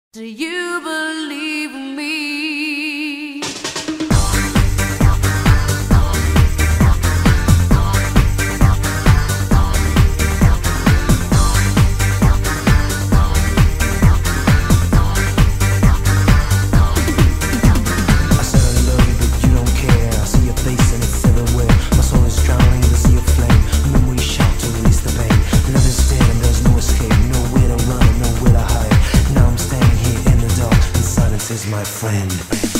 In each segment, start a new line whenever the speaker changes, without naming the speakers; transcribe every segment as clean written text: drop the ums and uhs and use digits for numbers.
Do you believe me?
Is my friend.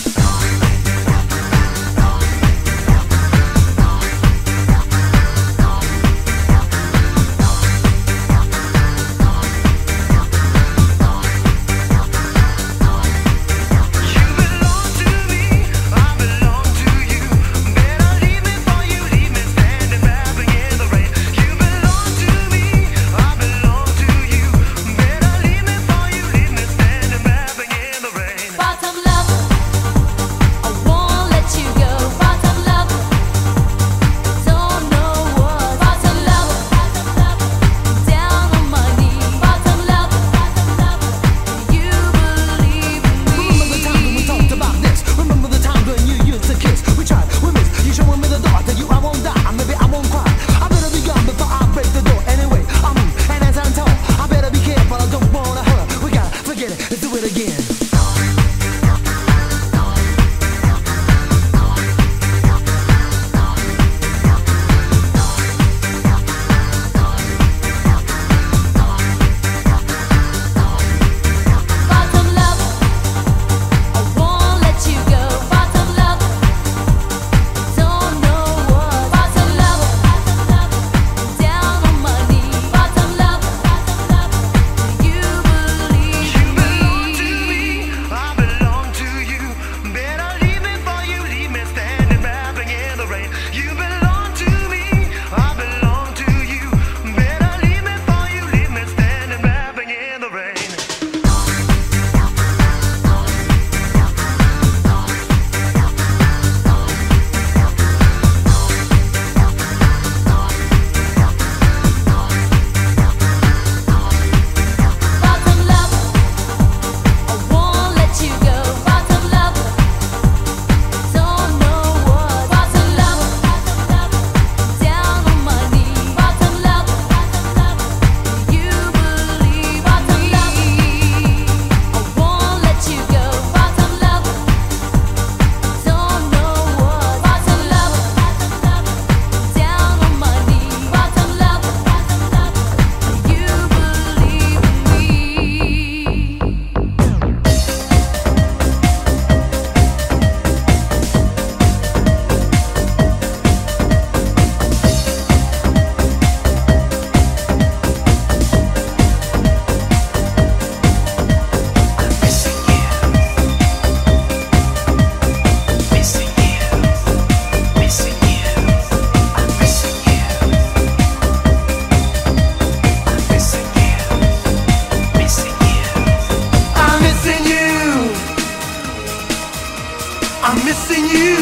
I'm missing you.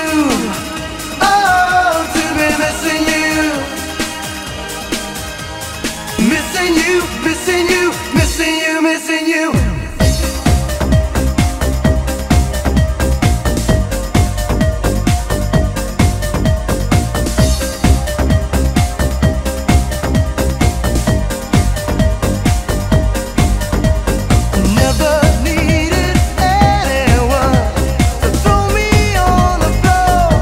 Oh, to be missing you. Missing you, missing you, missing you, missing you.
Never needed anyone to throw me on the floor.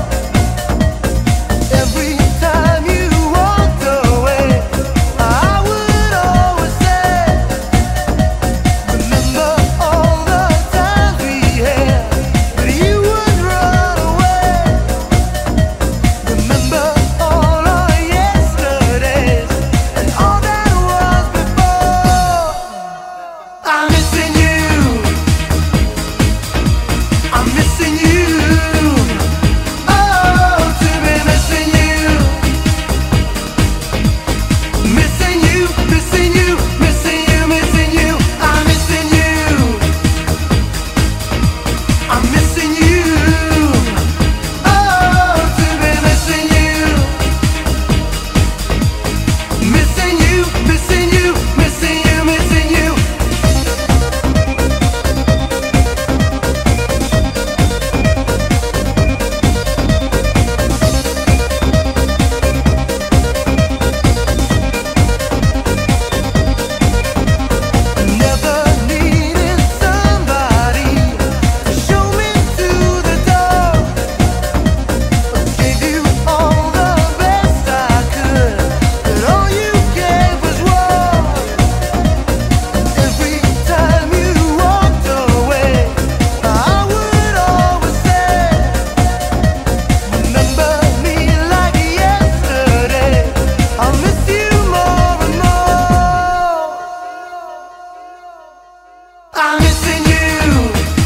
I'm missing you.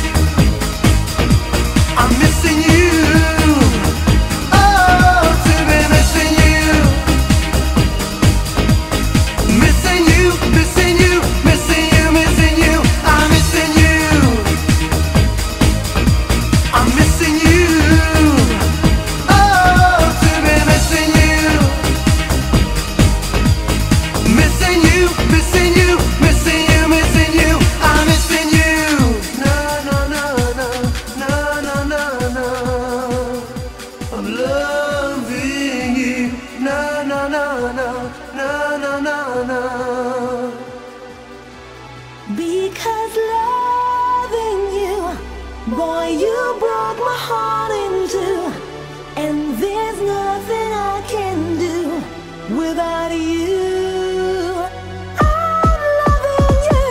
I'm missing you. Oh, to be missing you. Missing you, missing you, missing you, missing you. I'm missing you. I'm missing you. Oh, to be missing you. Missing you, missing you, missing you, missing you. I'm missing you. No, no, no, no, no, no, no, no. I'm loving you. No, no, no, no, no, no, no, no.
Because loving you, boy, you broke my heart in two, and there's nothing I can do without you. I'm loving you.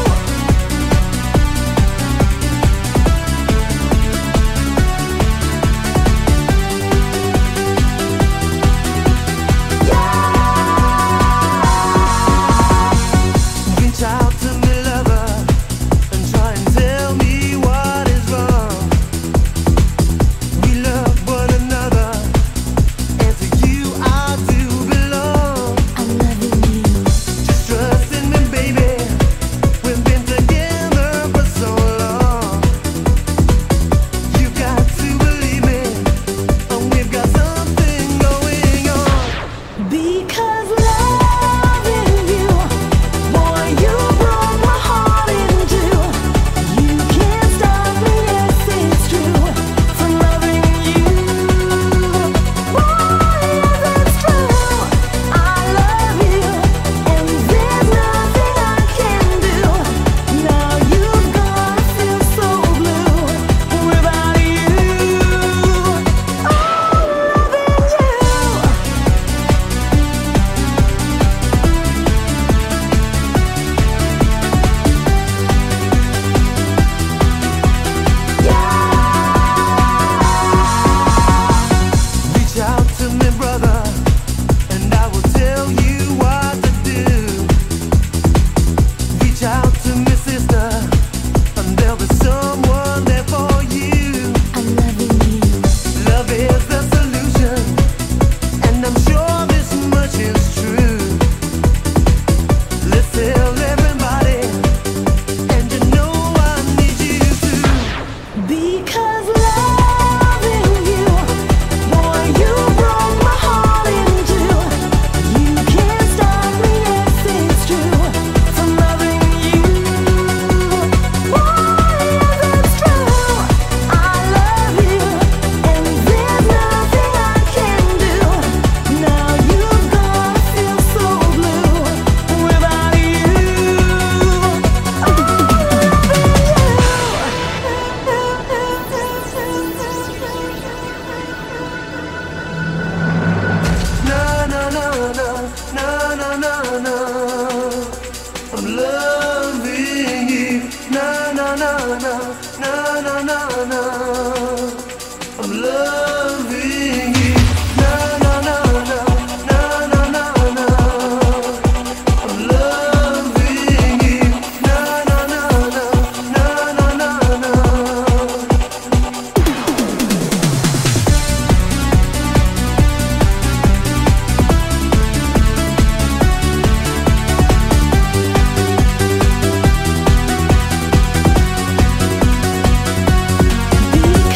Reach out to me, lover, and try and tell me what is wrong. We love one another, and to you I do belong.
I'm loving you.
Just trust in me, baby. We've been together for so long. You got to believe me, and we've got something going on.
Because loving you, boy, you broke my heart in two. You can't stop me, yes, it's true, from loving you. Boy, yes, it's true. I love you, and there's nothing I can do. Now you've gone, feel so blue without you. Oh, loving you.
Reach out to me, brother, and I will tell you what to do. Reach out to me, sister, and there'll be someone there for you.
I'm loving you.
Love is the solution, and I'm sure this much is true. Let's tell everybody, and you know I need you to.
Because loving you, boy, you broke my heart in two. You can't stop me, yes, it's true, from loving you. Boy, yes, it's true. I love you, and there's nothing I can do. Now you've gone, feel so blue without you. Oh,
No, no, no, no, no, no, no, no. I'm loving you. No, no, no, no, no, no, no, no. I'm loving you. No, no, no, no, no, no, no, no. I'm loving you. No, no, no, no, no, no, no, no.
because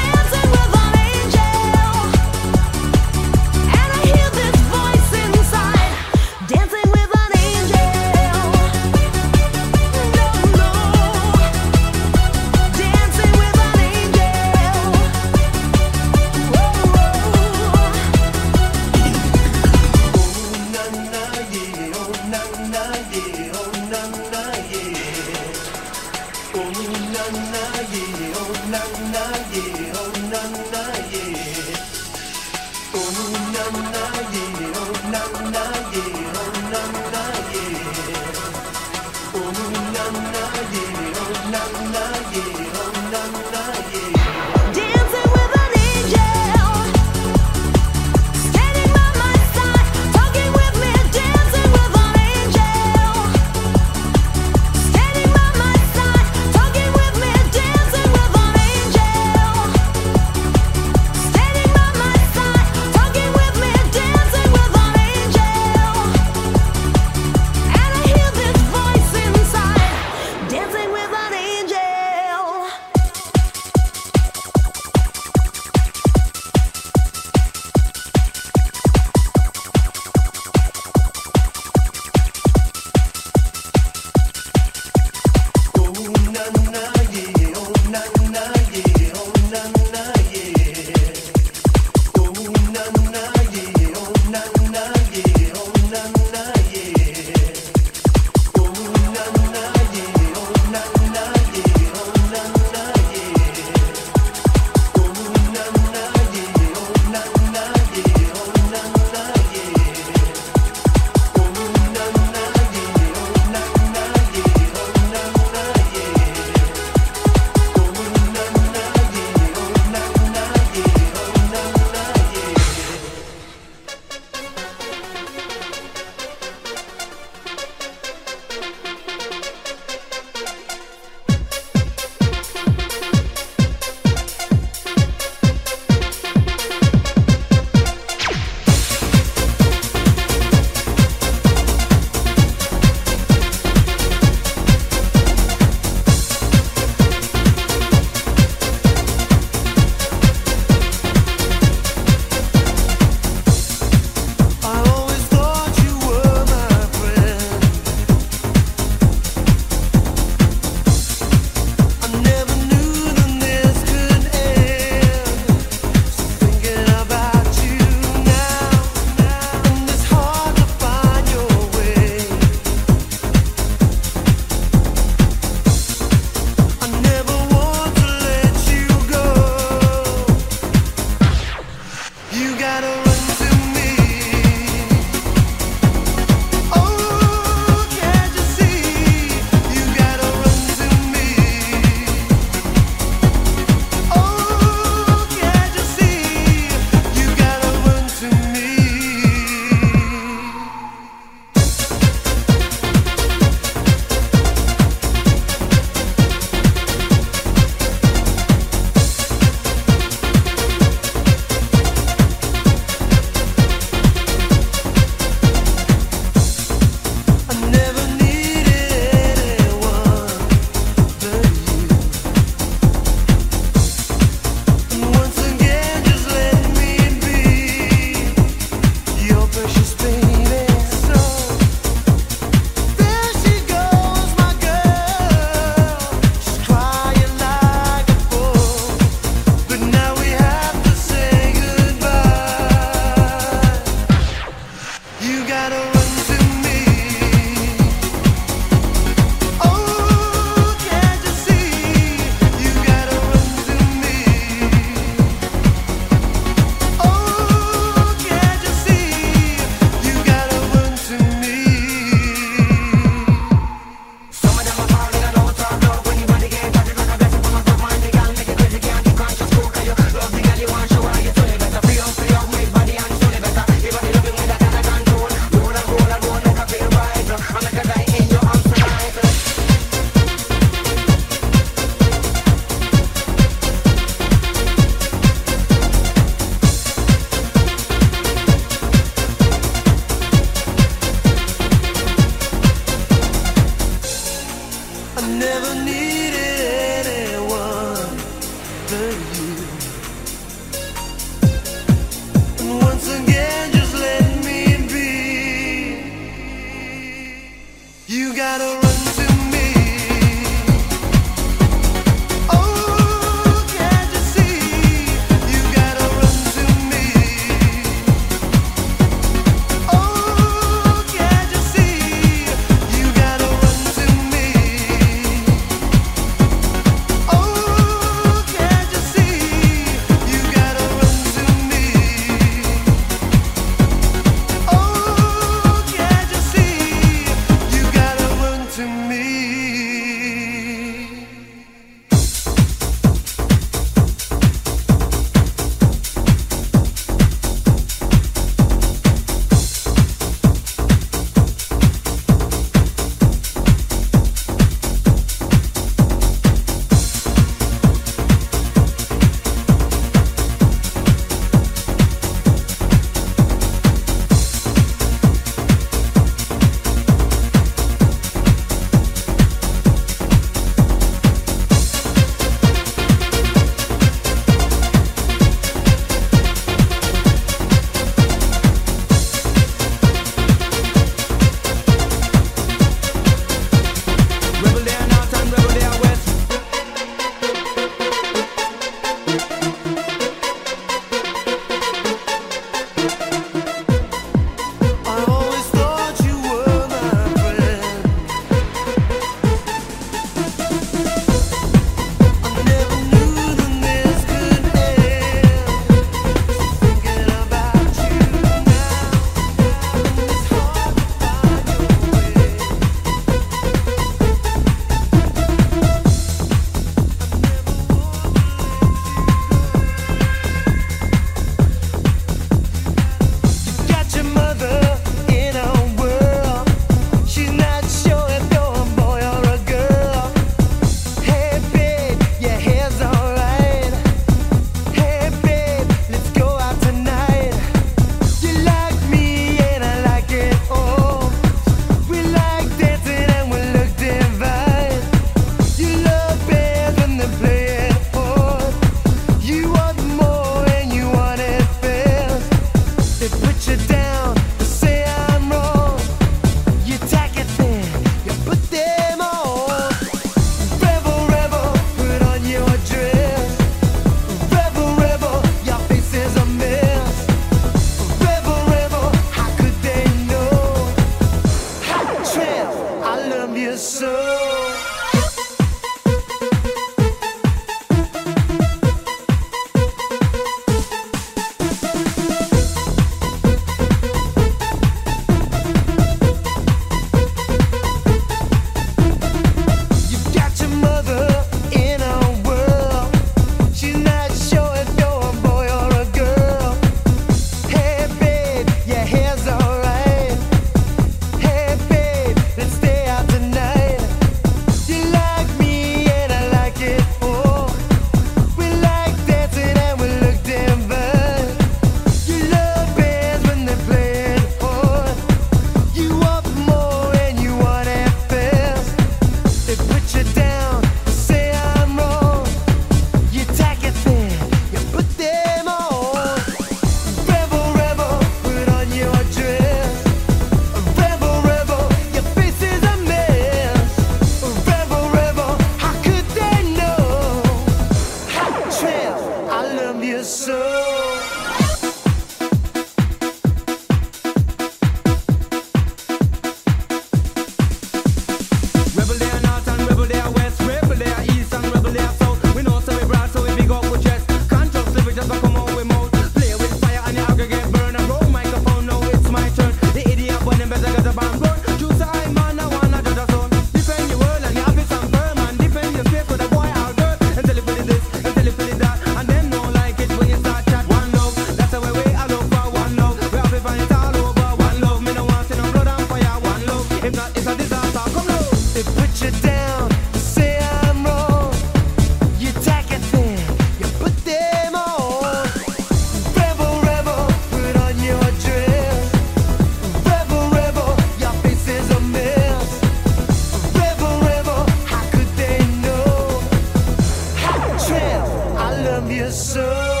love you so.